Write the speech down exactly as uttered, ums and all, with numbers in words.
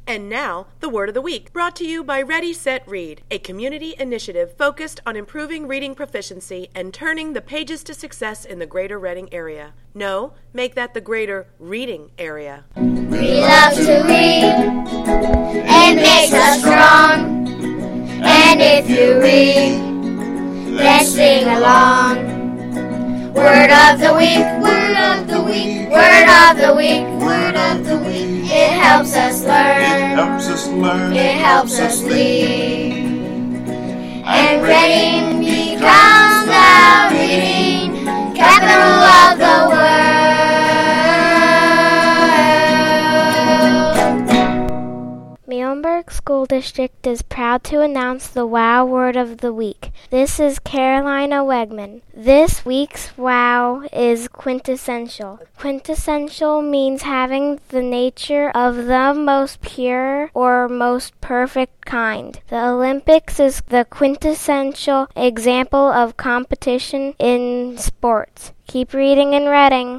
And now, the Word of the Week, brought to you by Ready, Set, Read, a community initiative focused on improving reading proficiency and turning the pages to success in the Greater Reading area. No, make that the Greater Reading area. We love to read. It makes us strong. And if you read, let's sing along. Word of the week, word of the week, word of the week, word of the week. It helps us learn, it helps us learn, it helps us lead. And reading becomes the reading capital of the world. Muhlenberg School District is proud to announce the WOW Word of the Week. This is Carolina Wegman. This week's WOW is quintessential. Quintessential means having the nature of the most pure or most perfect kind. The Olympics is the quintessential example of competition in sports. Keep reading and reading.